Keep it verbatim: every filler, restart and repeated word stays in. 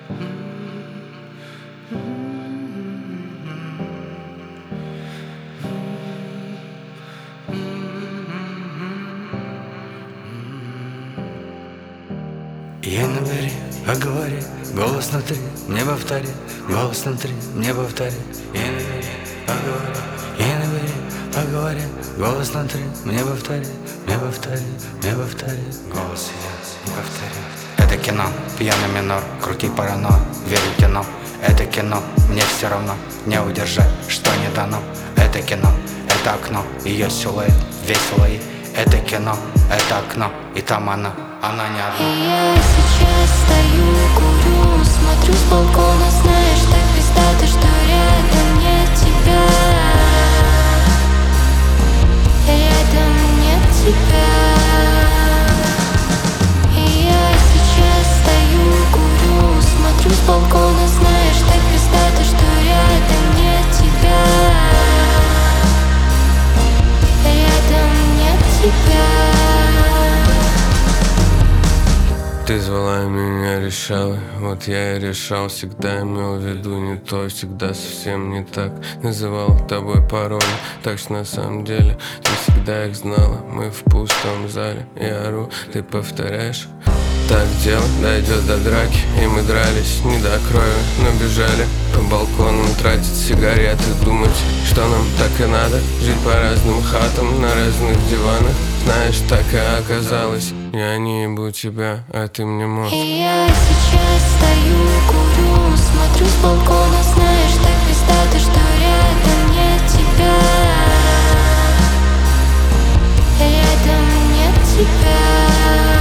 Я набери, поговори, голос внутри, мне повтори, голос внутри, мне повтори. Я набери, поговори, я набери, поговори, голос внутри, мне повтори, мне повтори, мне повтори. Голос я, повтори. Это кино, пьяный минор, крути парано, верю в кино. Это кино, мне все равно, не удержать, что не дано. Это кино, это окно, ее силуэт, весело и это кино, это окно, и там она, она не одна. И я сейчас стою, курю, смотрю с балкона, знаешь, так пиздато, что рядом нет тебя. Рядом нет тебя. И я сейчас стою, курю, смотрю с балкона, знаешь, так пиздато, что рядом нет тебя. Рядом нет тебя. Ты звала меня, решала, вот я и решал. Всегда имел в виду не то, всегда совсем не так. Называл тобой пароли, так что на самом деле ты всегда их знала. Мы в пустом зале, я ору, ты повторяешь. Так дело дойдет до драки, и мы дрались не до крови, но бежали по балконам, тратить сигареты, думать, что нам так и надо. Жить по разным хатам, на разных диванах. Знаешь, так и оказалось, я не ебу тебя, а ты мне мозг. И я сейчас стою, курю, смотрю с балкона, знаешь, так пиздато, что рядом нет тебя. Рядом нет тебя.